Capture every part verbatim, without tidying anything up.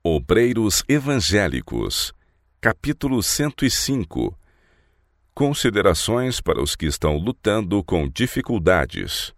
Obreiros Evangélicos, capítulo cento e cinco. Considerações para os que estão lutando com dificuldades.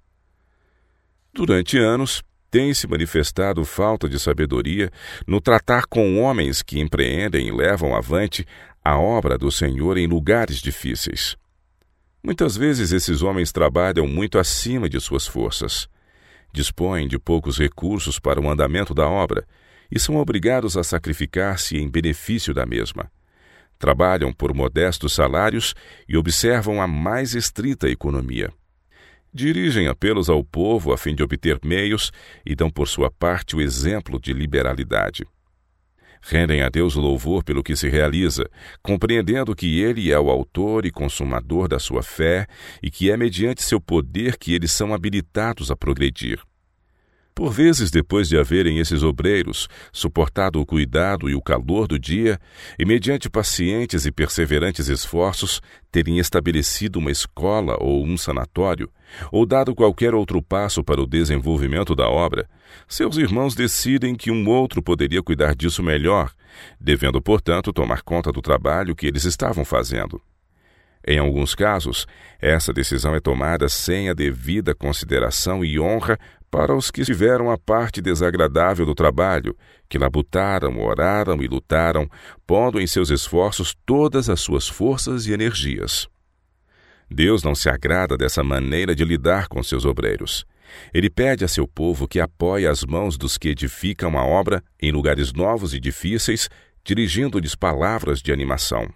Durante anos, tem-se manifestado falta de sabedoria no tratar com homens que empreendem e levam avante a obra do Senhor em lugares difíceis. Muitas vezes esses homens trabalham muito acima de suas forças, dispõem de poucos recursos para o andamento da obra e são obrigados a sacrificar-se em benefício da mesma. Trabalham por modestos salários e observam a mais estrita economia. Dirigem apelos ao povo a fim de obter meios e dão por sua parte o exemplo de liberalidade. Rendem a Deus louvor pelo que se realiza, compreendendo que Ele é o autor e consumador da sua fé e que é mediante seu poder que eles são habilitados a progredir. Por vezes, depois de haverem esses obreiros suportado o cuidado e o calor do dia, e mediante pacientes e perseverantes esforços, terem estabelecido uma escola ou um sanatório, ou dado qualquer outro passo para o desenvolvimento da obra, seus irmãos decidem que um outro poderia cuidar disso melhor, devendo, portanto, tomar conta do trabalho que eles estavam fazendo. Em alguns casos, essa decisão é tomada sem a devida consideração e honra para os que tiveram a parte desagradável do trabalho, que labutaram, oraram e lutaram, pondo em seus esforços todas as suas forças e energias. Deus não se agrada dessa maneira de lidar com seus obreiros. Ele pede a seu povo que apoie as mãos dos que edificam a obra em lugares novos e difíceis, dirigindo-lhes palavras de animação.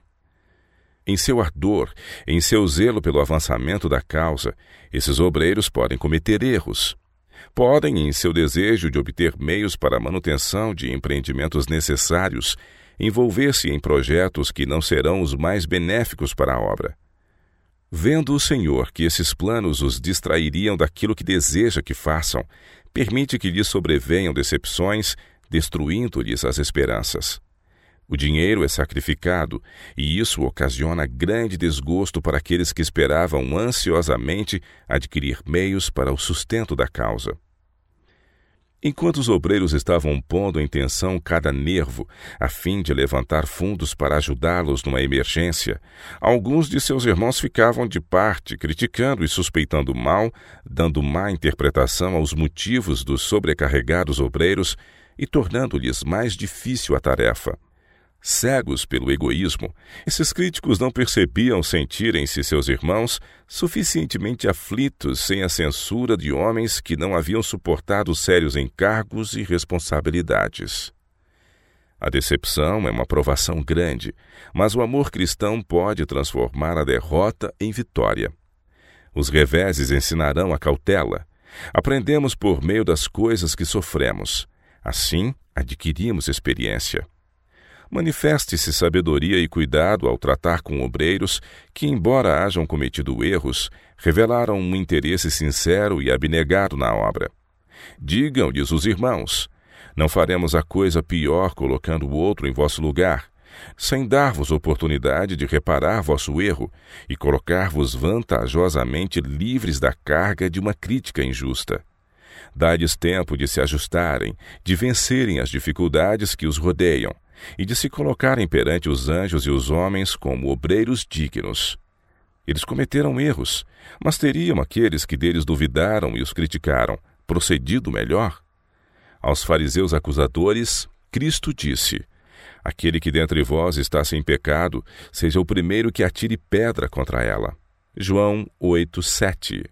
Em seu ardor, em seu zelo pelo avançamento da causa, esses obreiros podem cometer erros. Podem, em seu desejo de obter meios para a manutenção de empreendimentos necessários, envolver-se em projetos que não serão os mais benéficos para a obra. Vendo o Senhor que esses planos os distrairiam daquilo que deseja que façam, permite que lhes sobrevenham decepções, destruindo-lhes as esperanças. O dinheiro é sacrificado, e isso ocasiona grande desgosto para aqueles que esperavam ansiosamente adquirir meios para o sustento da causa. Enquanto os obreiros estavam pondo em tensão cada nervo, a fim de levantar fundos para ajudá-los numa emergência, alguns de seus irmãos ficavam de parte, criticando e suspeitando mal, dando má interpretação aos motivos dos sobrecarregados obreiros e tornando-lhes mais difícil a tarefa. Cegos pelo egoísmo, esses críticos não percebiam sentirem-se seus irmãos suficientemente aflitos sem a censura de homens que não haviam suportado sérios encargos e responsabilidades. A decepção é uma provação grande, mas o amor cristão pode transformar a derrota em vitória. Os reveses ensinarão a cautela. Aprendemos por meio das coisas que sofremos. Assim, adquirimos experiência. Manifeste-se sabedoria e cuidado ao tratar com obreiros que, embora hajam cometido erros, revelaram um interesse sincero e abnegado na obra. Digam-lhes os irmãos: não faremos a coisa pior colocando o outro em vosso lugar, sem dar-vos oportunidade de reparar vosso erro e colocar-vos vantajosamente livres da carga de uma crítica injusta. Dá-lhes tempo de se ajustarem, de vencerem as dificuldades que os rodeiam, e de se colocarem perante os anjos e os homens como obreiros dignos. Eles cometeram erros, mas teriam aqueles que deles duvidaram e os criticaram procedido melhor? Aos fariseus acusadores, Cristo disse: aquele que dentre vós está sem pecado, seja o primeiro que atire pedra contra ela. João oito, sete.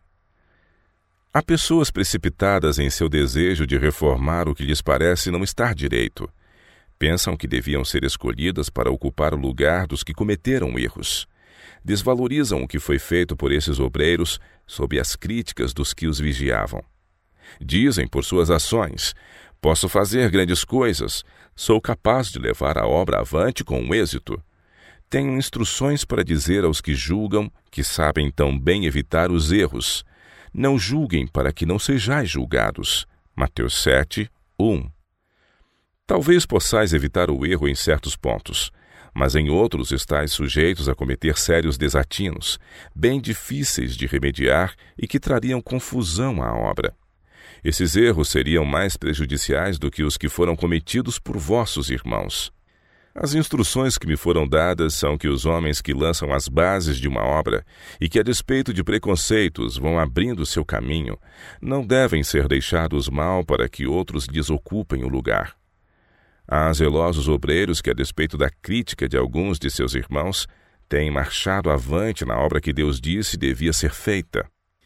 Há pessoas precipitadas em seu desejo de reformar o que lhes parece não estar direito. Pensam que deviam ser escolhidas para ocupar o lugar dos que cometeram erros. Desvalorizam o que foi feito por esses obreiros sob as críticas dos que os vigiavam. Dizem por suas ações: posso fazer grandes coisas, sou capaz de levar a obra avante com êxito. Tenho instruções para dizer aos que julgam que sabem tão bem evitar os erros. Não julguem para que não sejais julgados. Mateus sete, um. Talvez possais evitar o erro em certos pontos, mas em outros estais sujeitos a cometer sérios desatinos, bem difíceis de remediar e que trariam confusão à obra. Esses erros seriam mais prejudiciais do que os que foram cometidos por vossos irmãos. As instruções que me foram dadas são que os homens que lançam as bases de uma obra e que, a despeito de preconceitos, vão abrindo seu caminho, não devem ser deixados mal para que outros lhes ocupem o lugar. Há zelosos obreiros que, a despeito da crítica de alguns de seus irmãos, têm marchado avante na obra que Deus disse devia ser feita.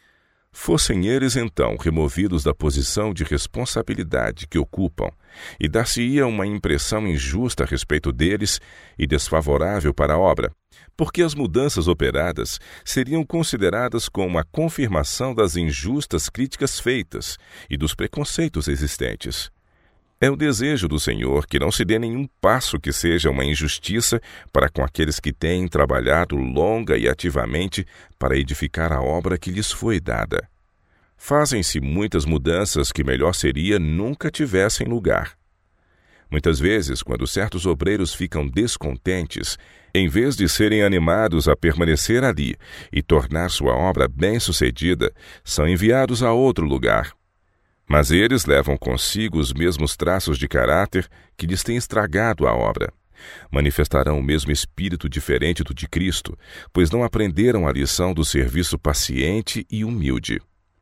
Fossem eles, então, removidos da posição de responsabilidade que ocupam, e dar-se-ia uma impressão injusta a respeito deles e desfavorável para a obra, porque as mudanças operadas seriam consideradas como a confirmação das injustas críticas feitas e dos preconceitos existentes. É o desejo do Senhor que não se dê nenhum passo que seja uma injustiça para com aqueles que têm trabalhado longa e ativamente para edificar a obra que lhes foi dada. Fazem-se muitas mudanças que melhor seria nunca tivessem lugar. Muitas vezes, quando certos obreiros ficam descontentes, em vez de serem animados a permanecer ali e tornar sua obra bem-sucedida, são enviados a outro lugar. Mas eles levam consigo os mesmos traços de caráter que lhes têm estragado a obra. Manifestarão o mesmo espírito diferente do de Cristo, pois não aprenderam a lição do serviço paciente e humilde.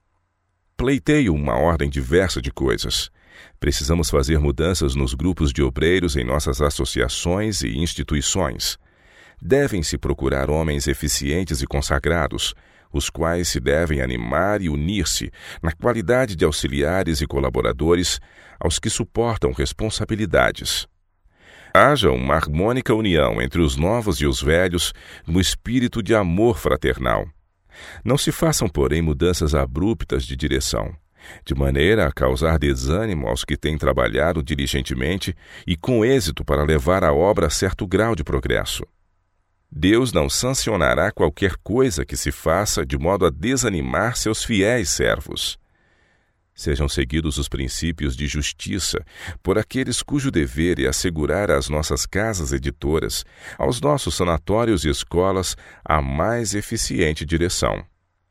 Pleiteio uma ordem diversa de coisas. Precisamos fazer mudanças nos grupos de obreiros em nossas associações e instituições. Devem-se procurar homens eficientes e consagrados, os quais se devem animar e unir-se, na qualidade de auxiliares e colaboradores, aos que suportam responsabilidades. Haja uma harmônica união entre os novos e os velhos, no espírito de amor fraternal. Não se façam, porém, mudanças abruptas de direção, de maneira a causar desânimo aos que têm trabalhado diligentemente e com êxito para levar a obra a certo grau de progresso. Deus não sancionará qualquer coisa que se faça de modo a desanimar seus fiéis servos. Sejam seguidos os princípios de justiça por aqueles cujo dever é assegurar às nossas casas editoras, aos nossos sanatórios e escolas, a mais eficiente direção.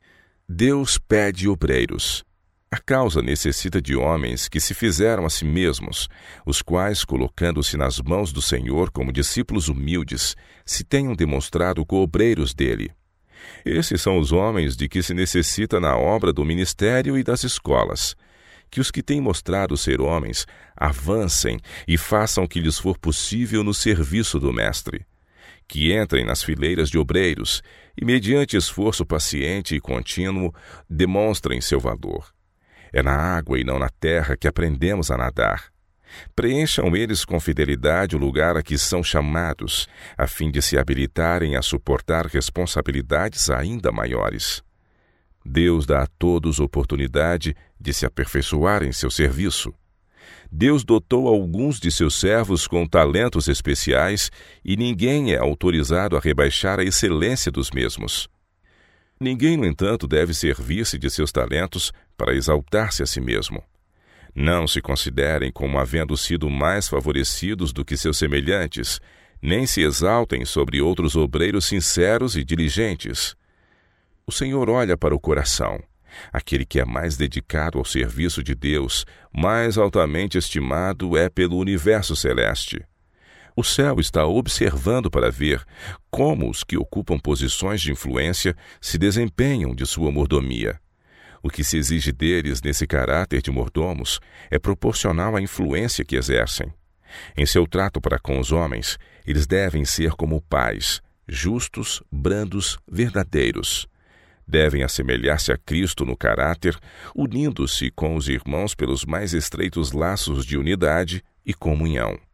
Deus pede obreiros. A causa necessita de homens que se fizeram a si mesmos, os quais, colocando-se nas mãos do Senhor como discípulos humildes, se tenham demonstrado co-obreiros dele. Esses são os homens de que se necessita na obra do ministério e das escolas. Que os que têm mostrado ser homens avancem e façam o que lhes for possível no serviço do Mestre. Que entrem nas fileiras de obreiros e, mediante esforço paciente e contínuo, demonstrem seu valor. É na água e não na terra que aprendemos a nadar. Preencham eles com fidelidade o lugar a que são chamados, a fim de se habilitarem a suportar responsabilidades ainda maiores. Deus dá a todos oportunidade de se aperfeiçoar em seu serviço. Deus dotou alguns de seus servos com talentos especiais e ninguém é autorizado a rebaixar a excelência dos mesmos. Ninguém, no entanto, deve servir-se de seus talentos para exaltar-se a si mesmo. Não se considerem como havendo sido mais favorecidos do que seus semelhantes, nem se exaltem sobre outros obreiros sinceros e diligentes. O Senhor olha para o coração. Aquele que é mais dedicado ao serviço de Deus, mais altamente estimado é pelo universo celeste. O céu está observando para ver como os que ocupam posições de influência se desempenham de sua mordomia. O que se exige deles nesse caráter de mordomos é proporcional à influência que exercem. Em seu trato para com os homens, eles devem ser como pais, justos, brandos, verdadeiros. Devem assemelhar-se a Cristo no caráter, unindo-se com os irmãos pelos mais estreitos laços de unidade e comunhão.